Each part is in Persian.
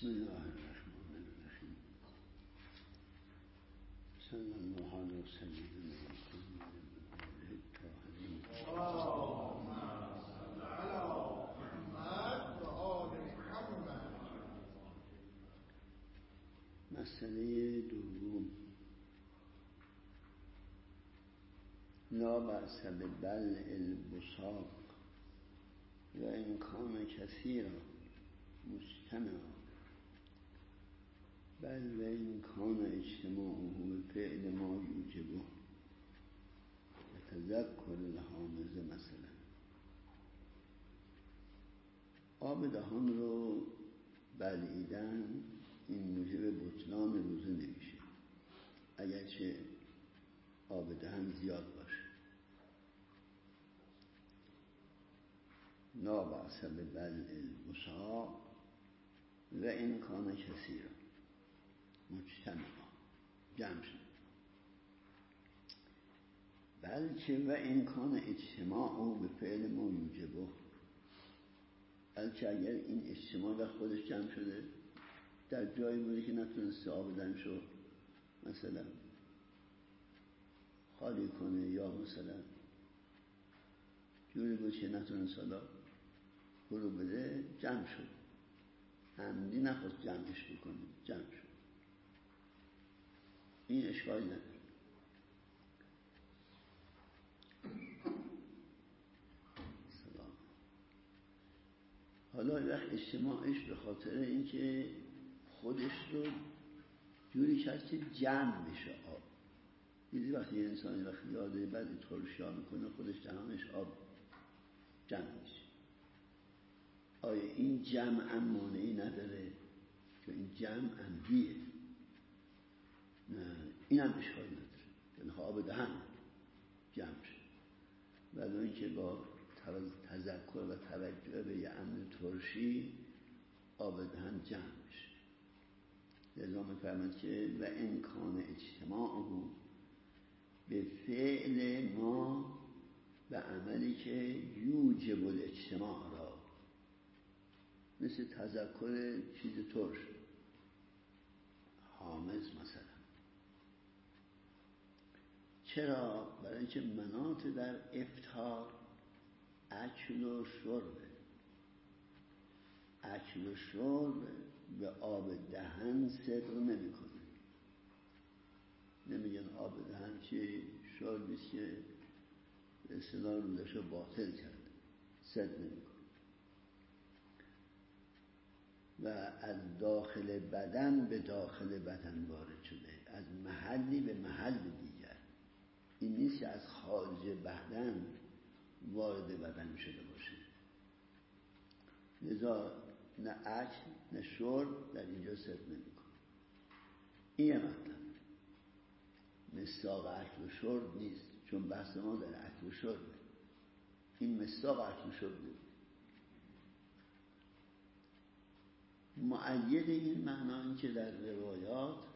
بسم الله الرحمن الرحیم. صلی الله علیه و سلم اللهم صل علی محمد و آل محمد. مسئله دوم، لا بأس ببلع البساق و ان کان کثیرا مجتمعا بل و این کان اجتماعه فعل ما یوجبه تذکر الحامض. مثلا آب دهان رو بلعیدن این موجب بطلان روزه نمیشه اگرچه آب دهن زیاد باشه. لا بأس ببلع البساق و این کان کثیرا مجتمعا جمع شد، بلکه و این کان اجتماع او به فعل ما یوجبه، بلکه اگر این اجتماع و خودش جمع شده در جایی بوده که نتونسته آب دهنشو مثلا خالی کنه یا مثلا جوری بود که نتونسته حالا برو بده، جمع شد، عمدی نخواست جمعش بکنه، جمع شد، این اشکالی نداره. سلام. حالا وقت اجتماعش به خاطر اینکه خودش رو جوری کرد که جمع بشه آب. دیدی وقتی یه انسانی وقتی یاده بعد ترشیا میکنه خودش دهانش آب جمع میشه، آیا این جمع مانعی نداره که این جمع عمدیه؟ نه، این هم اشکال نداره، یعنی آب دهن جمع شد، ولی اینکه با تذکر و توجه به یه امر ترشی آب دهن جمع بشه. لذا می‌فرماید که و امکان اجتماعه به فعل ما، به عملی که یوجب الاجتماع را، مثل تذکر چیز ترش حامض مثلا. چرا؟ برای اینکه مناط در افطار اکل و شربه، اکل و شرب به آب دهن صدق نمی کنه. نمیگن آب دهن چی؟ شربیست که به اصطلاح روزشو باطل کرده، صدق نمی کنه. و از داخل بدن به داخل بدن وارد شده، از محلی به محل دیگر. این نیست که از خارج بدن وارد بدن شده باشه. لذا نه اکل نه شرب در اینجا صدق نمی‌کنه. این یه مطلب. مصداق اکل و شرب نیست، چون بحث ما در اکل و شربه. این مصداق اکل و شرب نیست. مؤید این معنا این که در روایات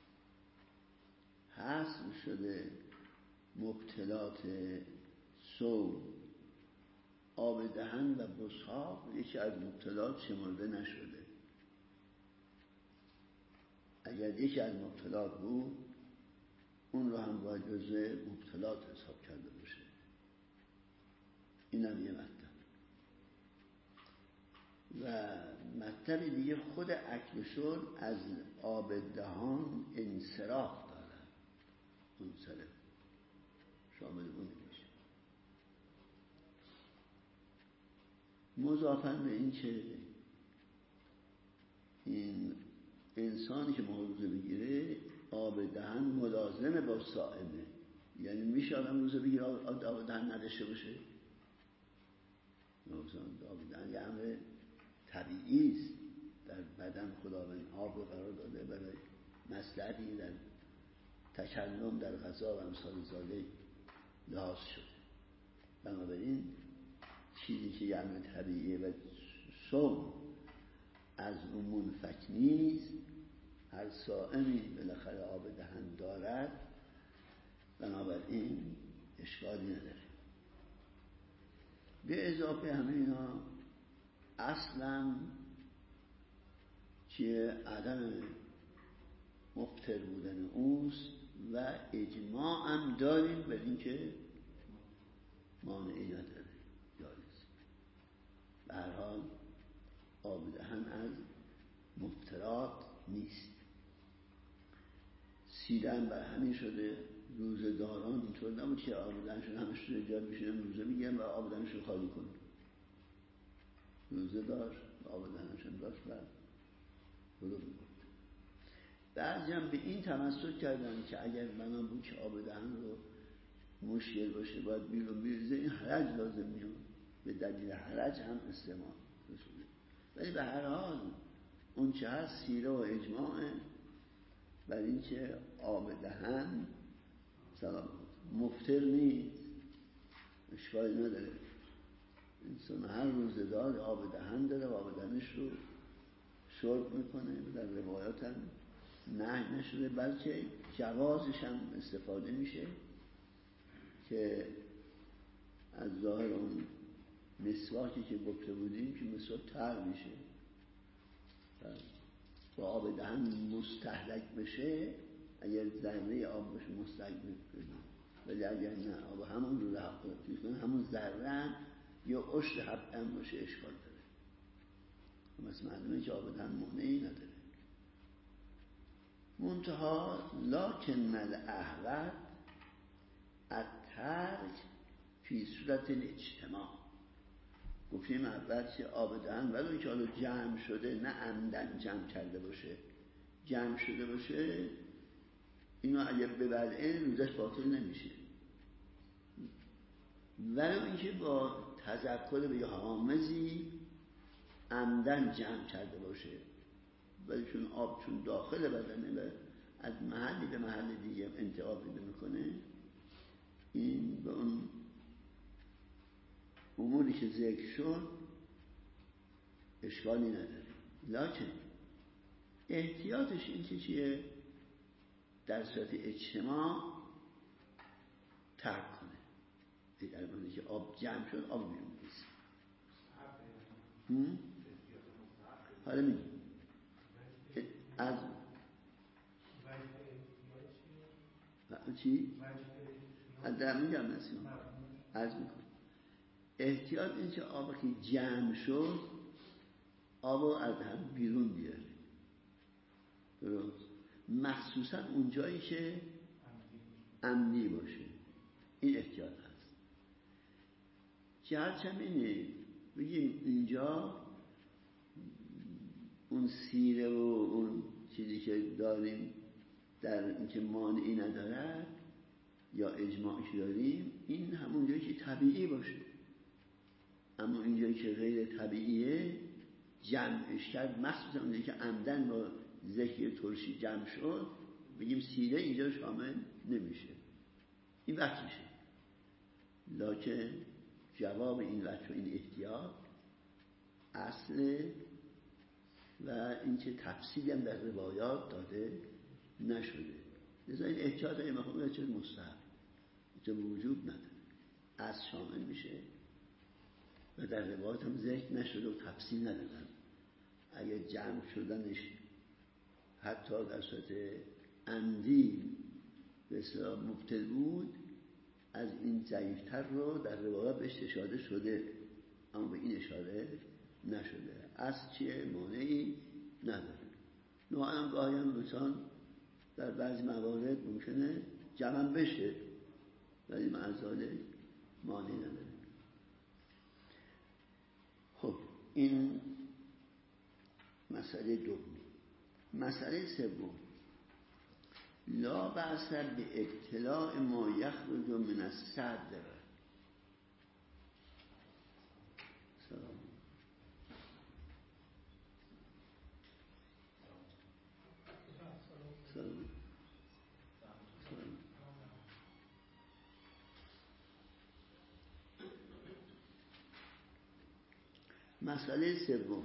حذف شده مبتلات صوم، آب دهن و بساق یکی از مبتلات شمرده نشده. اگر یکی از مبتلات بود اون رو هم باید جزء مبتلات حساب کرده باشه. این هم یه مطلب. و مطلب دیگه خود اکل و شرب از آب دهان انصراف دارن، منصرف، شامل اون نمیشه. مضافاً به این که این انسانی که روزه بگیره آب دهن ملازم با صائمه، یعنی میشه آدم روزه بگیره آب دهن نداشته باشه؟ آب دهن یه امر طبیعی است، در بدن خداوند آب رو قرار داده برای مصلحتی در تکلم در غذا و امثال ذالک لحاظ شده. بنابراین چیزی که یه امر طبیعیه و صوم از اون منفک نیست، هر صائمی بالاخره آب دهن دارد، بنابراین اشکالی نداره. به اضافه همه اینا اصلا که عدم مفطر بودن اوست و اجماع هم داریم بر این که مانعی نداره، جایز. به هر حال آب دهن از مفطرات نیست. سیره هم بر همین شده. روزه داران اینطور نبود که آب دهنشون همش رو جا میشونن روزه میگن و آب دهنشون خالی کن. روزه داشت و آب دهنشون داشت و برو میگفت. بعضی هم به این تمسک کردن که اگر بنا بود که آب دهن رو مشکل باشه باید بیرون بیریزه، این حرج لازم میاد، به دلیل حرج هم استعمال شده. ولی به هر حال اون چه هست سیره و اجماعه بر این که آب دهن سلام مفطر نیست، اشکالی نداره. انسان هر روزه دار آب دهن داره و آب دهنش رو شرب میکنه. در روایات هم نهی نشده، بلکه جوازش هم استفاده میشه که از ظاهر اون مسواکی که گفته بودیم که مسواک تر میشه با آب دهن مستهلک بشه. اگر ذره آب باشه مستهلک بشه، ولی اگر نه آب همون رو همون ذره یا عشر حبه باشه اشکال داره. مثل معلومه که آب دهن مانعی نداره. منتها لکن الاحوط الترک فی صورت الاجتماع. گفتیم اول که آب دهن ولو که حالا جمع شده، نه عمدن جمع کرده باشه، جمع شده باشه، اینو اگر ببلعه روزش باطل نمیشه. ولو اینکه با تذکر به یه حامضی عمدن جمع کرده باشه، ولی چون آب چون داخل بدنه و از محلی به محل دیگه انتقال پیدا میکنه، این به اون اموری که ذکر شد اشکالی نداره. لکن احتیاطش این که چیه؟ در صورت اجتماع ترک کنه. در مورد که آب جمع شد آب بیرون بریزه. حالا میگیم از چی؟ از در میگم نسیم از میکنم. احتیاط این که آب که جمع شد آب از هم بیرون بیاره. درست؟ مخصوصا اون جایی که عمدی باشه، این احتیاط هست. جهت هم اینه بگیم اینجا اون سیره و اون چیزی که داریم در اینکه مانعی ندارد یا اجماعش داریم، این همون جایی که طبیعی باشه. اما این جایی که غیر طبیعیه جمعش کرد، مخصوصا اون جایی که عمدن با ذکر ترشی جمع شد، بگیم سیره اینجا شامل نمیشه، این وقت میشه. لکن جواب این وقت و این احتیاط اصل و اینکه تفصیلی هم در روایات داده نشده. لذا این احتیاط های مخواه چه مستحب چه وجود نداره، از شامل میشه و در روایات هم ذکر نشده و تفصیل ندادن. اگر جمع شدنش حتی در صورت عمدی به اصطلاح مبتل بود، از این ضعیفتر رو در روایات بهش اشاره شده، اما به این اشاره نشده. از چیه؟ مانعی نداره. نوعا گاهی هم بسان در بعضی موارد ممکنه جمع بشه ولی معذاله مانعی نداره. خب این مسئله دوم. مسئله سوم، لا بأس به ابتلاع ما یخرج من الصدر. سلام. سلام. مسئله سوم،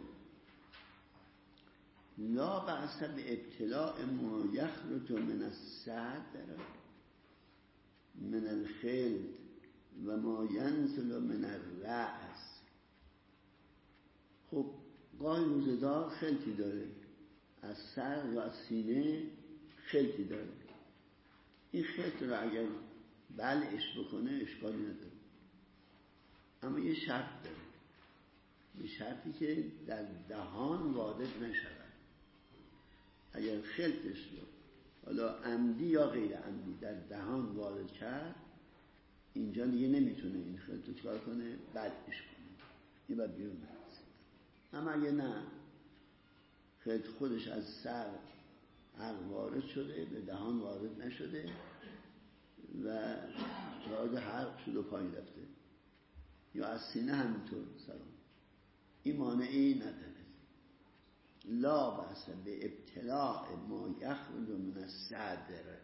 لا بأس به ابتلاع ما یخرج من الصدر من الخلد و ما ینزل من الرأس. خب گاهی روزدار خلطی داره، از سر یا از سینه خلطی داره. این خلط رو اگر بلعش بکنه اشکالی نداره، اما یه شرط داره، یه شرطی که در دهان وارد نشود. اگر خلطش رو حالا عمدی یا غیر عمدی در دهان وارد کرد، اینجا دیگه نمیتونه این خلط رو چکار کنه؟ بلعش کنه، این باید بیرون برسه. اما اگه نه، خلط خودش از سر عقل وارد شده، به دهان وارد نشده و وارد حلق شد و پایین رفته، یا از سینه همینطور سلام، این مانعی نداره. لا بأس به ابتلاع ما یخرج من الصدر.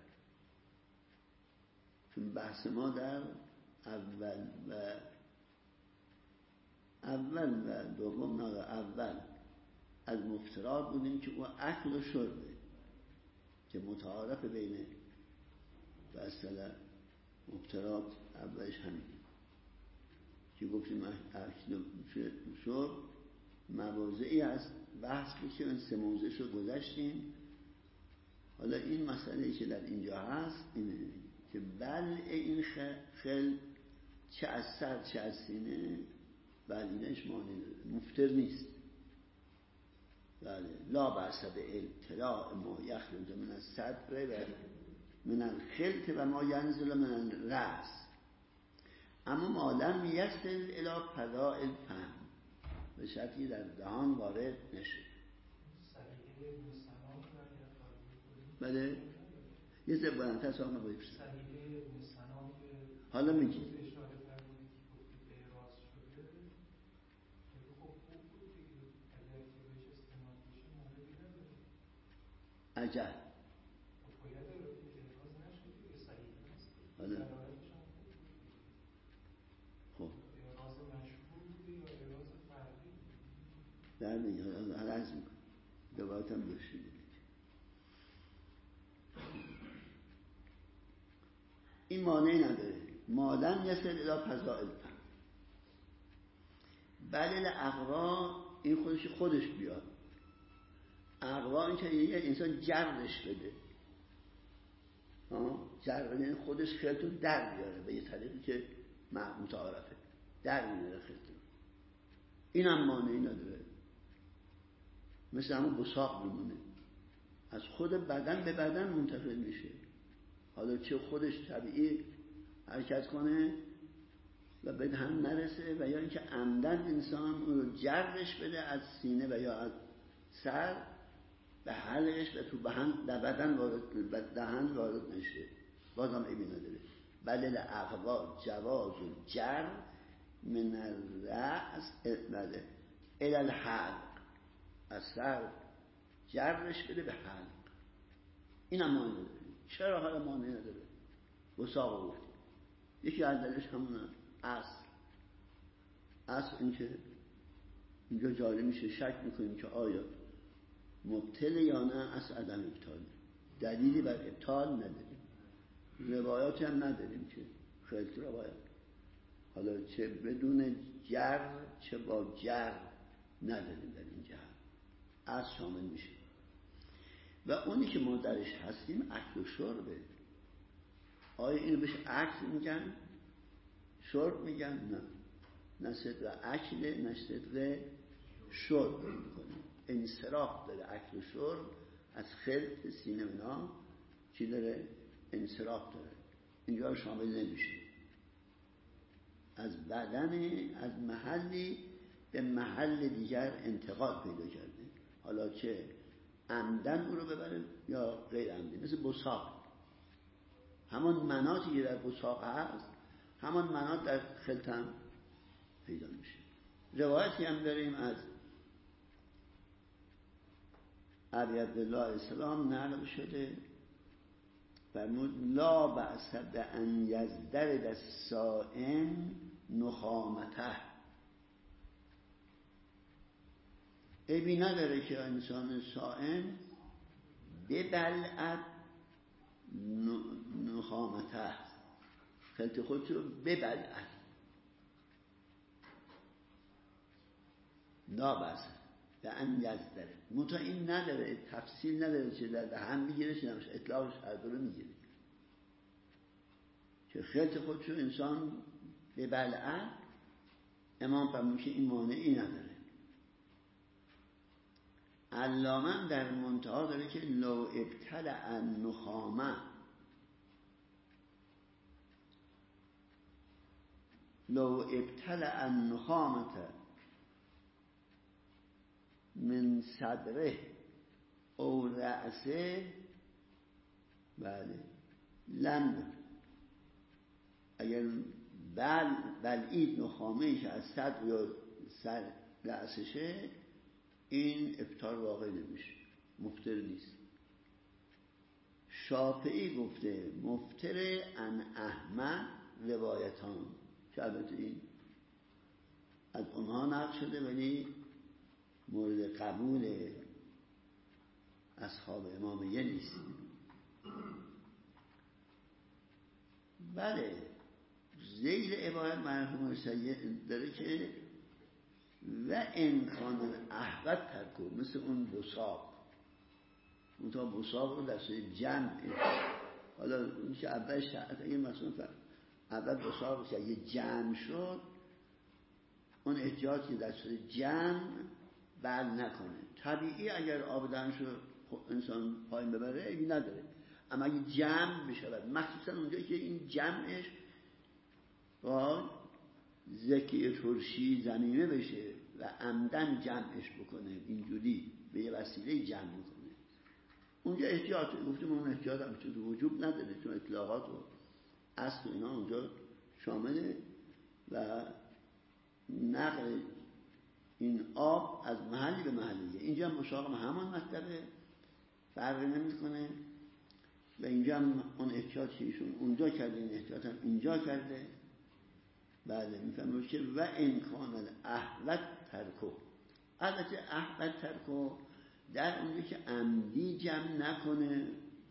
چون بحث ما در اول و دوم، اول از مفترات بودیم که او اکل و شربه که متعارف بین و اصلا مفترات اولش همین که گفتیم اکل و شرب مواضعی هست بحث بشه. این 3 موضع رو گذشتیم. حالا این مسئله که در اینجا هست اینه که بلع این خل چه از سر چه از سینه بلعینش مانع مفتر نیست. بله، لا بأس به ابتلاع ما یخرج من الصدر و من الخلط و ما ینزل من الرأس، اما ما لم یصل الی فضاء الفم، به شرطی در دهان وارد نشه. بله، یه زبانت هست آقا باید حالا میگی عجب. حالا خب در میگه حالا عرض میکن دوبارتم بشید. این مانعی نداره مادم یصل الی فضاء الفم. بله الاغوا، این خودش بیاد. اغوا این که یه انسان جرش بده، جر یعنی خودش خلط رو در بیاره به یه طریقی که متعارفه، در میاره خلط رو. این هم مانعی نداره، مثل همون بساق میمونه، از خود بدن به بدن منتقل میشه. حالا چه خودش طبیعی حرکت کنه و به هم نرسه و یا اینکه عمدن انسان اون رو جرش بده از سینه و یا از سر به حلقش و تو در دهن وارد نشه، بازم عیبی نداره. بل الاغوا جواز الجر من الرأس الی الحلق، از سر جرش بده به حلق، این هم مانع نداره. چرا حالا مانع نداره؟ وساق گفتیم یکی از دلش همونه اصل این که اینجا جاری میشه شک میکنیم که آیا مبتل یا نه. اصل عدم ابطال، دلیلی بر ابطال نداریم، روایاتی هم نداریم که خلط روایت حالا چه بدون جر چه با جر نداریم در این جهت، اصل شامل میشه. و اونی که ما درش هستیم اکل و شربه. آیا اینو بهش اکل میگن شرب میگن؟ نه صدق اکل نه صدق شرب میکنه. انصراف داره اکل و شرب از خلط سینه اونا، چی داره؟ انصراف داره، اینجا شامل نمیشه. از بدن از محلی به محل دیگر انتقال پیدا کرده، حالا چه عمدن او رو ببره یا غیر عمدن. مثل بساق، همان مناطی که در بساق هست همان مناط در خلط هم پیدا میشه. روایتی هم داریم از ابی عبدالله السلام نقل شده، فرمود لا بأس بأن یزدرد الصائم نخامته. عیبی نداره که انسان صائم ببلعد نخامته، خلط خودش رو ببلعد، لا بأس. و ان یزدره متا این نداره، تفصیل نداره چه در دهن میگیره چه نمیشه، اطلاقش هر دو رو میگیره که خلط خودشو انسان به بلعه. امام فرمود که این مانعی نداره. علامه در منتها داره که لو ابتلع النخامه، لو ابتلع النخامه من صدره او رأسه، بله لم، اگر بلعید نخامه که از صدر یا سر رأسشه، این افطار واقع نمیشه، مفطر نیست. شافعی گفته مفطر عن احمد روایتان، که البته این از اونها نقل شده ولی مورد قبول اصحاب امامیه نیست. بله ذیل عبارت مرحوم سید داره که و امکان احوت ترکو، مثل اون بساق، اون تا بساق رو در صورت جمع، حالا اون که اول شرط اگه مثلا اول بساق که یه جمع شد، اون احتیاطی در صورت جمع بل نکنه. طبیعی اگر آب دهنشو انسان پایین ببره این نداره، اما اگه جمع بشود، مخصوصا اونجایی که این جمعش با ذکی ترشی زمینه بشه و عمدن جمعش بکنه، اینجوری به یه وسیله جمع بکنه، اونجا احتیاط گفتیم. اون احتیاط هم چیز وجوب نداره، چون اطلاقات و اصل اینا اونجا شامله و نقل این آب از محلی به محلیه. اینجا هم مشاقم همان مطلبه، فرقی نمیکنه و اینجا هم اون احتیاطی ایشون اونجا کرده، این احتیاط هم اینجا کرده. بله میفهمه که و امکان احوت ترکو، البته احوت ترکو در اونجا که عمدی جمع نکنه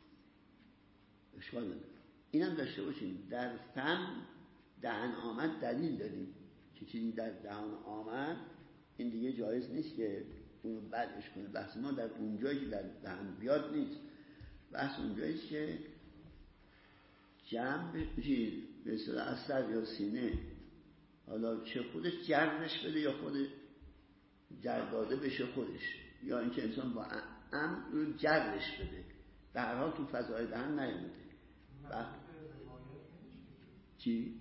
اشکال نداره. اینم داشته باشیم در فم دهن آمد دلیل داریم که چیزی در دهان آمد این دیگه جایز نیست که اونو بلعش کنه. بحث ما در اونجایی که در دهن بیاد نیست، بحث اونجایی که جمع به اصطلاح از سر یا سینه، حالا چه خودش جرش بده یا خود جرداده بشه خودش، یا اینکه انسان با رو جرش بده، به هر حال تو فضای دهن نیامده. چی؟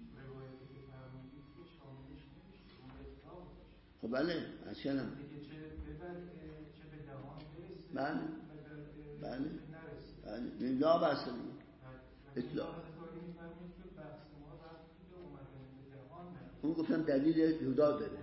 خب بله از چنم بله بله بله لا بحث اطلاع اون گفتم دلیل هدا داره.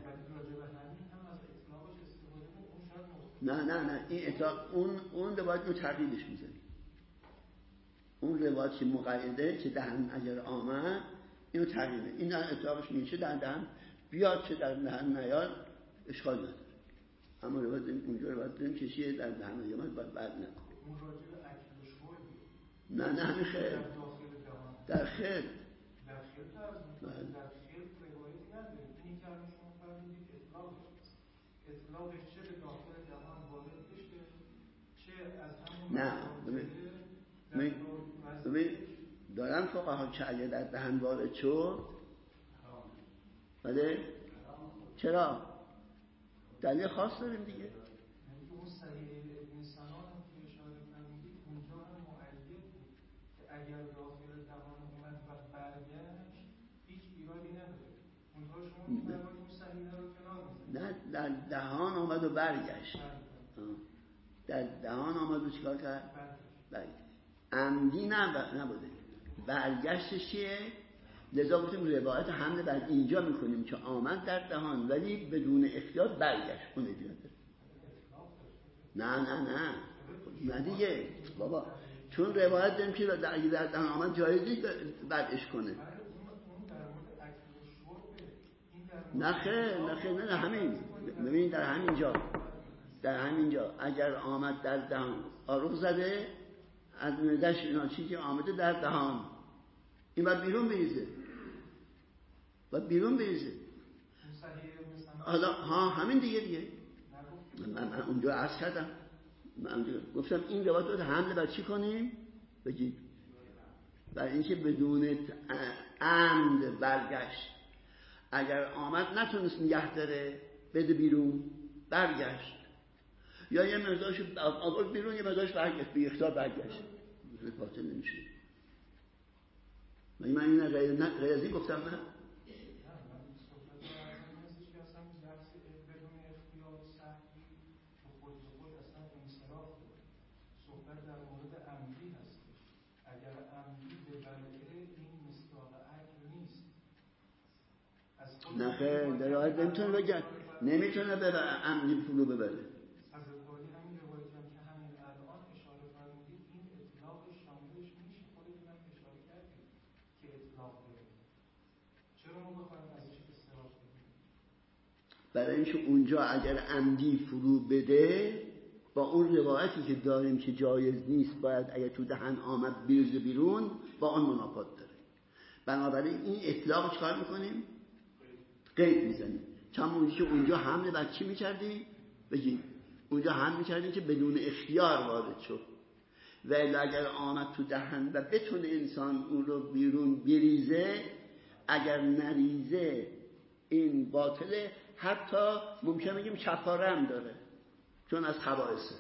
نه این اطلاق اون روایت رو تغییرش میزنی. اون روایت که مقیده که دهن اگر آمد اینو تغییره، این اطلاقش میشه در دهن بیاد چه در دهن نیاد اشکال نداره. اما روایت اونجا روایت داریم کشیه در دهن نیامد باید بعد نکن. اون راجع به اکل شرب نه همین خیر در خیر در خیل روایتی نداریم. اینی که همون شما فرمودید اطلاقش چه به داخل دهان وارد بشه چه از همون نه دارن فقها که اگه در دهن وارد شد بله چرا؟ دلیل خاص داریم دیگه. اون صحیح ابن سنان که اشاره فرمودید اونجا هم معید بود که اگر داخل دهان اومد و برگشت هیچ ایرادی نداره. اونجا شما می‌فرمایید اون صحیح رو کنار می‌ذارید. نه در دهان آمد و برگشت. در دهان آمد و چیکار کرد؟ برگشت. عمدی نبوده. برگشتش چیه؟ لذا گفتیم روایت حمله بر اینجا میکنیم که آمد در دهان ولی بدون اختیار برگشت. اون اجازه نه دیگه بابا، چون روایت داریم که در دهان آمد جایزی بعدش کنه. نه همین ببینید در همینجا اگر آمد در دهان آروغ زده از معده‌اش اینا چیزی آمده در دهان، این باید بیرون بریزه. حالا همین دیگه من اونجا عرض کردم، گفتم این روایت رو حمله بر چی کنیم؟ بگید برای اینکه بدون عمد برگشت. اگر آمد نتونست نگه داره بده بیرون، برگشت، یا یه مقدارش آورد بیرون، یه مقدارش برگشت، بی اختیار برگشت، باطل نمیشه. من این غیر از این گفتم نه. نه خیر، در راحت نمیتونه بگن، نمیتونه بره عمدی پولو ببره. حضرت عالی همین روایت هم که همین الان اشاره فرمودید این اطلاق شاملش میشه، خودتون هم اشاره کردید که اطلاق داره. چرا ما بخوایم ازش استفاده کنیم؟ برای اینکه اونجا اگر عمدی فرو بده با اون روایتی که داریم که جایز نیست، باید اگر تو دهن آمد بریزه بیرون، با اون منافات داره. بنابراین این اطلاق چکار میکنیم؟ قید میزنیم. چون که اونجا حمله بر چی میکردیم؟ بگیم اونجا حمله میکردیم که بدون اختیار وارد شد، و اگر آمد تو دهن و بتونه انسان اون رو بیرون بریزه، اگر نریزه این باطله. حتی ممکن بگیم کفاره هم داره، چون از خبائثه.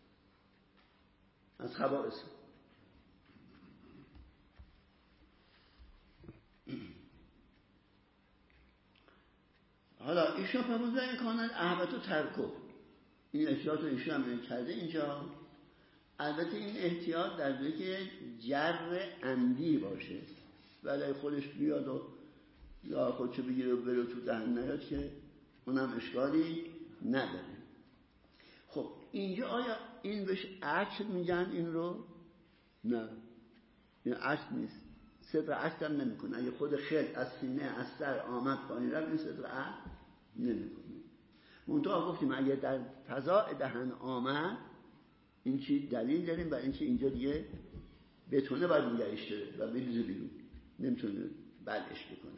حالا ایشان فرمودن این کانال احبتو ترکو، این احتیاط رو ایشان هم کرده اینجا. البته این احتیاط در دوی که جر عمدی باشه، ولی خودش بیاد و یا خودشو بگیره و بره تو دهن نیاد که اونم اشکالی نداره. خب اینجا آیا این بهش عکس میگن این رو؟ نه، این عکس نیست. صدر عکس هم نمی کنه. اگه خود خیل از سینه از سر آمد پایین رفت، این صدر عکس نمی کنه. منطقه گفتیم اگه در فضاء دهن آمد، این چی دلیل داریم برای اینکه اینجا دیگه بتونه باید نگهش داره و بریزه بیرون، نمیتونه بلعش بکنه.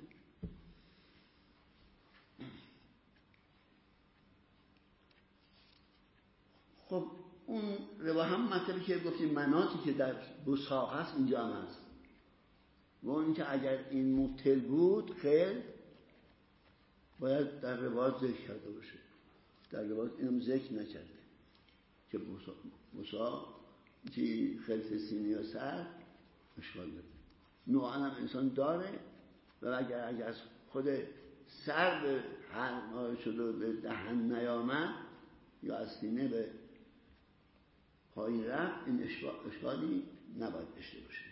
خب اون رواه هم مطلبی که گفتیم مناطی که در بساق هست اینجا هم هست، و اینکه اگر این مبتل بود خیل باید در روایت ذکر کرده باشه. در روایت اینم ذکر نکرده که بساق که خلف سینه یا سر اشکال داره. نوعا هم انسان داره، و اگر از خود سر به حلق شده و به دهن نیامد یا از سینه به پایین رفت، این اشکالی نباید داشته باشه.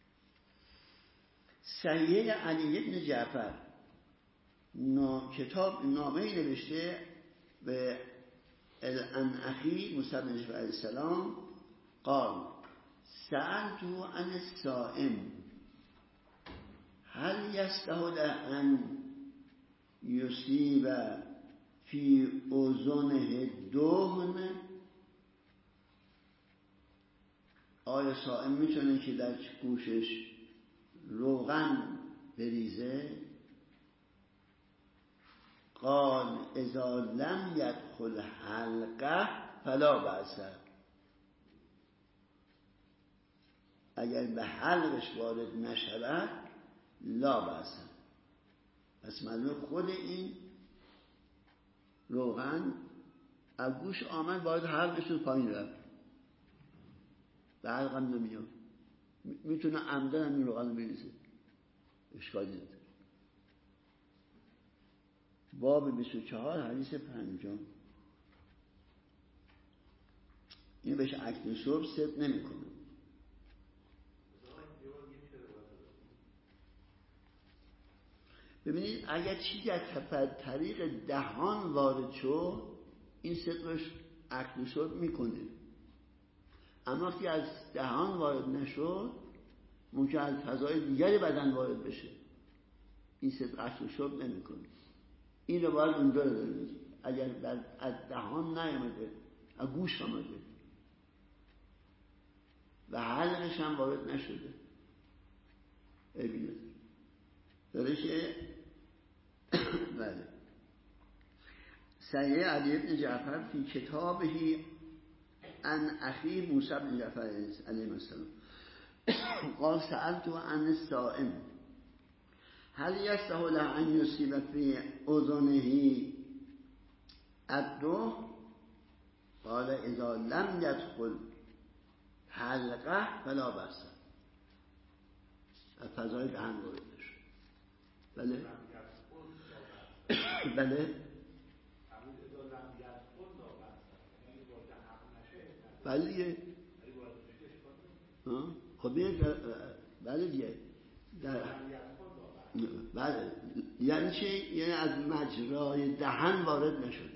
سیه علی بن جعفر کتاب نامه‌ای نوشته به ان اخی موسی بن جعفر علیه السلام قال سألت عن الصائم هل يستحل ان يصيب في اذنه دهن؟ آیا صائم میتونه که در گوشش روغن بریزه؟ قال اذا لم يدخل حلقه فلا بأس. اگر به حلقش وارد نشود لا بأس. پس معلومه خود این روغن از گوش آمد باید حلقش رو پایین رفت، به حلقم نمیاد، میتونه عمدن این روغن رو بریزه، اشکالی نداره. باب 24 حدیث 5. این بهش اکل صبح ست نمی کنه. ببینید اگر چیزی از طریق دهان وارد شد، این صدرش اکل صبح میکنه. اما وقتی از دهان وارد نشد، ممکن از فضای دیگری بدن وارد بشه، این صدر اکل صبح نمیکنه. این رو باید اونجا رو دارید. اگر از دهان نیامده، از گوش آمده و حلقش هم وارد نشده، ببینید داره که بله. سعی علی بن جعفر فی کتابه عن اخی موسی بن جعفر علیه السلام قال سألت عن الصائم هل يصح له ان يصيب في اذنه الدم قال اذا لم يدخل حلقه فلا بأس. از فضای دهن وارد بشه. بله بله بله دیگه خب بله دیگه بله یعنی چی؟ یعنی از مجرای دهن وارد نشده.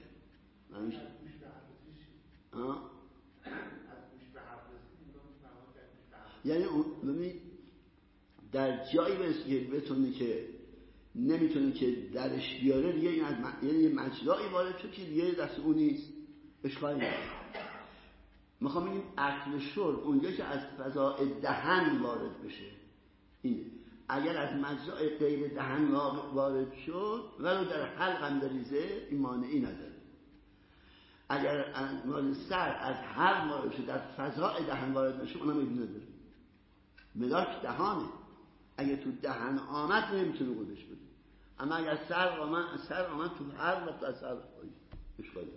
یعنی ببینید در جایی بتونه که نمیتونه که درش بیاره دیگه، یعنی یه مجرایی وارد شد که دیگه دست اون نیست، اشکالی نداره. میخوام بگیم اکل شرب اونجا که از فضای دهن وارد بشه اینه. اگر از مجرای غیر دهن وارد شد ولو در حلق هم بریزه این مانعی نداره. اگر مال سر از حلق وارد شد در فضای دهن وارد نشه اونم ایدی نداره. ملاک دهانه، اگه تو دهن آمد نمیتونه خودش بده، اما اگر سر آمد تو حلق و تو سر اشکالی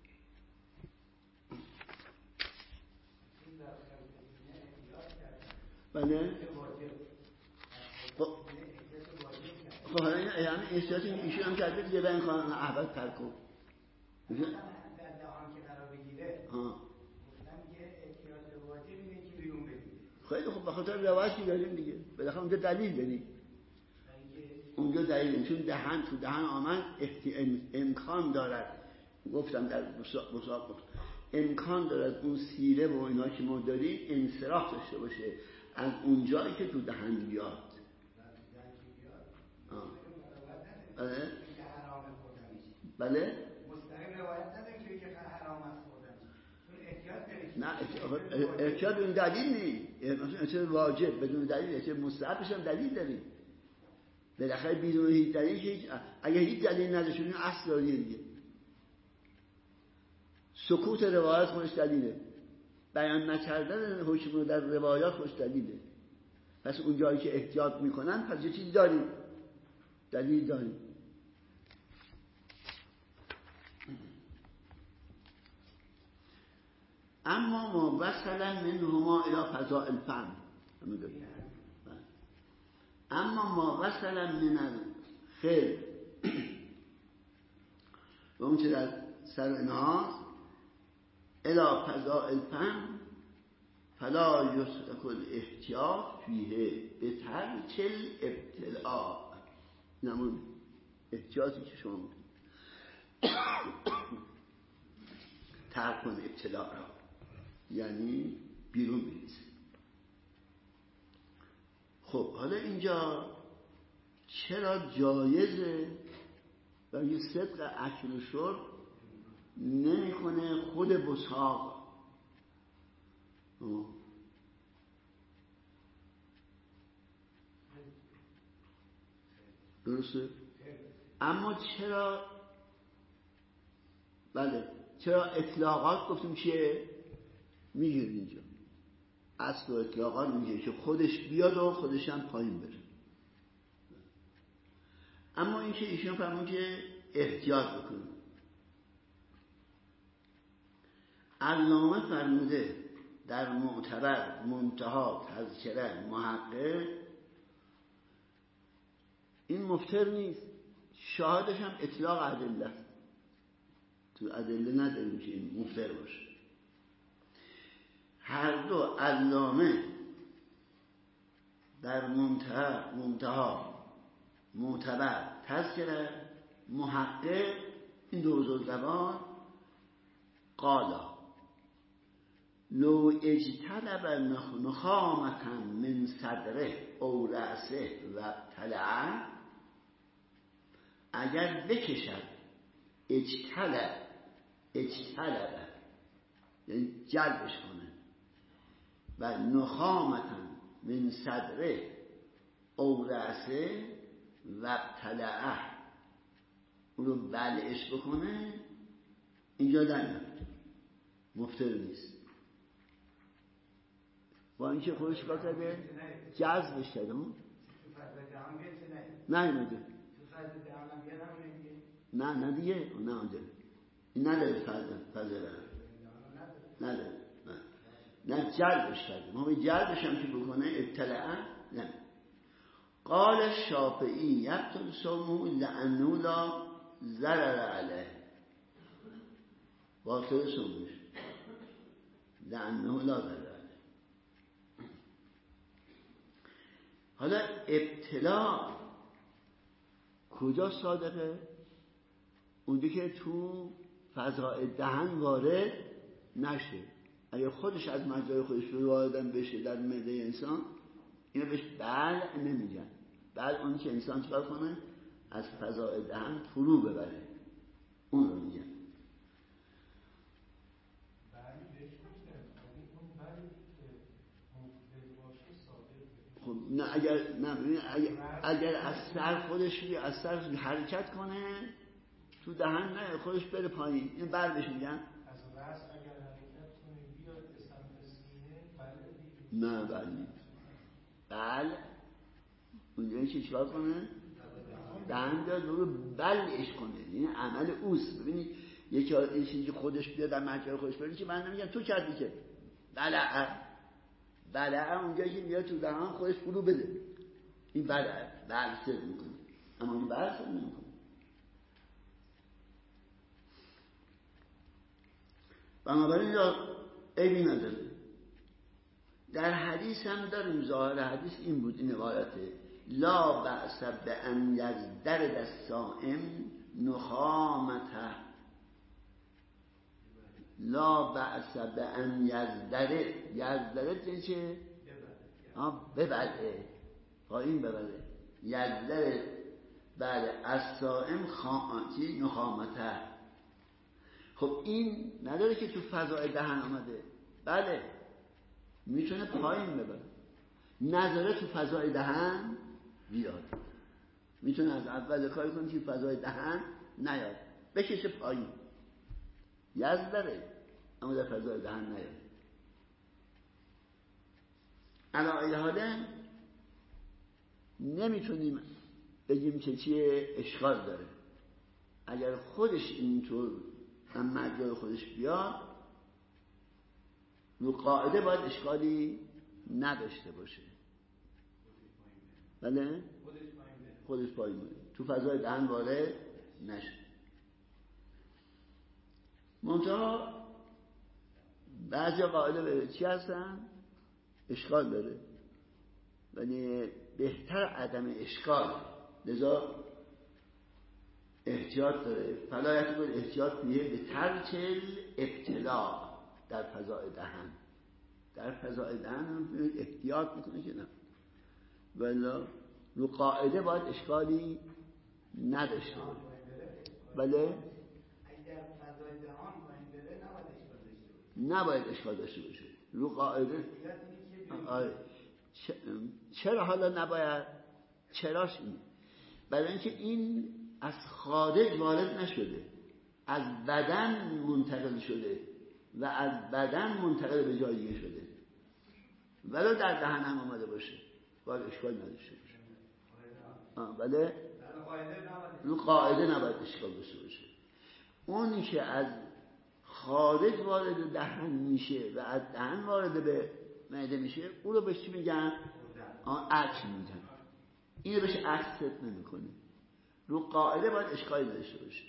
بله. خب حالا این همه احساس ایشون هم کرده دیگه به این خانم احبت ترکو در دهان که قرار بگیره گفتم که احتیاط واجب اینه که بیرون بگیره. خیلی خوب، بخاطر روایتی داریم دیگه، بالاخره اونجا دلیل داریم، اونجا دلیل، چون دهن تو دهن آمد امکان دارد، گفتم در مساق امکان دارد اون سیره و اینا که ما داریم انصراف داشته باشه از اون جایی که تو دهن بیاد. بله مستقیم روایت نداره که حرام است خوردن، چون نه احتیاط بدون دلیل نیست، احتیاط واجب بدون دلیل، احتیاط مستحبش هم دلیل داریم. بالاخره بدون هیچ دلیل اگه هیچ دلیل نداشت این اصل داریه دیگه. سکوت روایت خودش دلیله، بیان نکردن حکم در روایات خودش دلیله. پس اون جایی که احتیاط میکنن پس یه چیزی داریم، دلیل داریم. اما ما وصلا منهما الى فضاء الفم، اما ما وصلا من الخل و اون چه در سر اینها الى فضاء الفم فلا یسلک الاحتیاط فیه به ترک الابتلاء. نمون احتیاطی که شما ترک کن ابتلاء را، یعنی بیرون بریزه. خب حالا اینجا چرا جایزه و یه صدق اکل و شرب نمیکنه خود بساق؟ درسته؟ اما چرا بله چرا اطلاقات گفتیم چیه؟ میگه اینجا اصل و اطلاقات میگه که خودش بیاد و خودش هم پایین بره. اما این که ایشون فرمون که احتیاط بکنه، علامه فرموده در معتبر، منتها، تذکره، محقق این مفتر نیست، شاهدش هم اطلاق ادله است. تو ادله نداریم که این مفتر باشه. هر دو علامه در منتها، معتبر، تذکره، محقق، این دو بزرگوار قالا لو اجتلب نخامة من صدره او رأسه و ابتلعه، اگر بکشد اجتلب یعنی جلبش کنه و نخامة من صدره او رأسه و ابتلعه اون رو بلعش بکنه اینجا در مفتر نیست، با اینکه خودش کار کرده جذبش کرده. نه دیگه نه اونجا این نداره فضل نداره نه جلبش کرده. ما به جلبش هم که بکنه ابتلعه نه. قال الشافعی یبطل صومه لأنه لا ضرر علیه، باطل صومش لأنه لا ضرر علیه. حالا ابتلا کجا صادقه؟ اونجا که تو فضای دهن وارد نشه. اگه خودش از مجرای خودش رو وارد بشه در معده انسان، اینو بهش بلع نمیگن. بلع اون که انسان چکار کنه؟ از فضای دهن فرو ببره، اون رو میگن. خب نه اگر از سر خودش از سر حرکت کنه تو دهن نه خودش بره پایین، این بر بهش میگن. از راس اگر حرکت کنه بیاد به سمت سینه نه بله اونجایی که چیکار کنه؟ دهن بیاد رو بلعش کنه، این عمل اوست. ببینید یکی چیزی خودش بیاد در مجرای خودش بره که من نمیگم تو کردی که بلعه اونجایی که میاد تو دهان خودش فرو بده، این بلعه میکنه، اما این بلعه نمیکنه. بنابراین عیبی نداره. در حدیث هم داریم، ظاهر حدیث این بود، این عبارته: لا بأس بأن یزدرد الصائم نخامته. لا بأس بأن یزدرد یعنی چه؟ ببلعه، پایین ببلعه. یزدرد بله الصائم نخامته. خب این نداره که تو فضای دهن آمده، بله میتونه پایین ببره، نذاره تو فضای دهن بیاد، میتونه از اول کاری کنه که فضای دهن نیاد، بکشه پایین، یزدره اما در فضای دهن نیاد. علی حاله نمیتونیم بگیم که چیه اشکال داره. اگر خودش اینطور هم مجرای خودش بیاد، رو قاعده باید اشکالی نداشته باشه. بله؟ خودش پایین باید تو فضای دهن وارد نشه. منتها بعضی قاعده به چی هستن؟ اشکال داره، ولی بهتر عدم اشکال، لذا احتیاط داره. فلایت بود احتیاط میه به ترک ابتلا در فضای دهن. در فضای دهن احتیاط میکنه که نه، ولی رو قاعده باید اشکالی نداشته باشه. بله؟ اگر فضای دهان پایین بره نباید اشکال داشته باشه. رو قاعده چرا حالا نباید؟ چراش اینه؟ برای اینکه این از خارج وارد نشده، از بدن منتقل شده و از بدن منتقل به جای دیگه شده، ولو در دهن هم آمده باشه باید اشکال نداشته باشه. بله؟ رو قاعده نباید اشکال داشته باشه. اونی که از خارج وارد دهن میشه و از دهن وارد به معده میشه، اون رو بهش چی میگن؟ عکس میگن. این رو بهش عکس نمیکنه. رو قاعده باید اشکالی داشته باشه.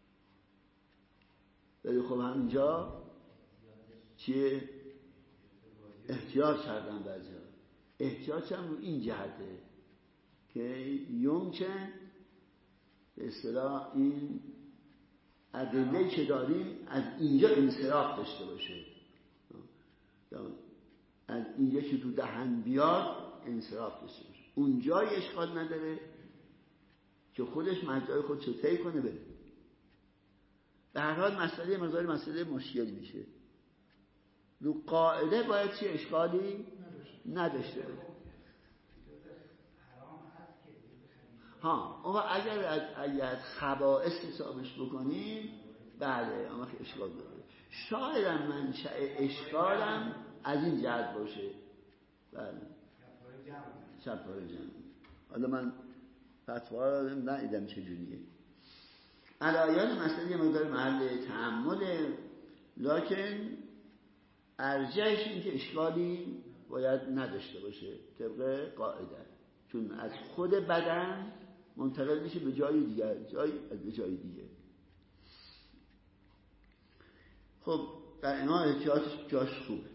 ولی خب همینجا چیه؟ احتیاط کردن بعضی ها. احتیاط هم رو این جهته که یمکن به اصطلاح این ادله‌ای که داریم از اینجا انصراف داشته باشه، از اینجا که تو دهن بیاد انصراف داشته باشه. اونجای اشکال نداره که خودش مجرای خودشو طی کنه بره. به هر حال مسئله مقدار مسئله مشکلی میشه. رو قاعده باید چی اشکالی نداشته باشه. اما اگر از خبائث حسابش بکنیم، بله اما اشکال داره. شاید منشأ اشکالم از این جهت باشه. بله شب‌های جمع. حالا من فتوا رو ندیدم چجوریه. علایان مثلا یه مقدار محل تعمل، لکن ارجحش این که اشکالی باید نداشته باشه طبق قاعده، چون از خود بدن منتقل میشه به جای دیگر، به جای دیگه. خب در اینا احتیاط جاش خوبه.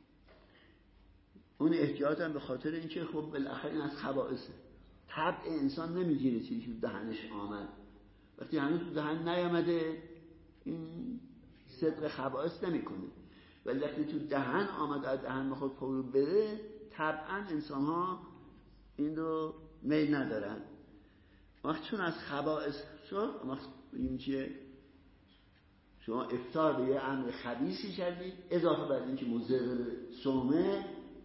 اون احتیاط هم به خاطر اینکه خب بالاخره این از خبائثه. طبع انسان نمیگیره چیزی که دهنش آمد، وقتی هنوز تو دهن نیامده این صدق خبائث نمیکنه، ولی وقتی تو دهن آمد از دهن میخواد فرو بره، طبعا انسان ها این رو میل ندارن. وقتی چون از خبائث شد، این چیه؟ شما افطار به یه امر خبیثی کردید، اضافه بر این که مضر صومه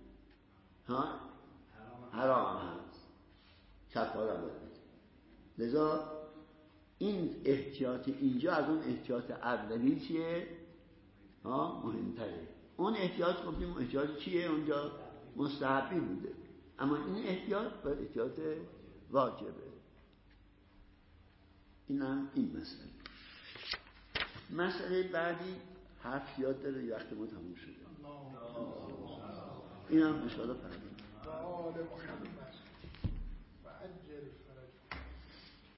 حرام هست، کفاره باید بده. لذا این احتیاط اینجا از اون احتیاط اولی چیه؟ مهمتره. اون احتیاط گفتیم احتیاط چیه؟ اونجا مستحبی بوده، اما این احتیاط باید احتیاط واجبه. اینم این مسئله بعدی حرف یاد داره، وقت ما تموم شده. اینم ان شاءالله فردا.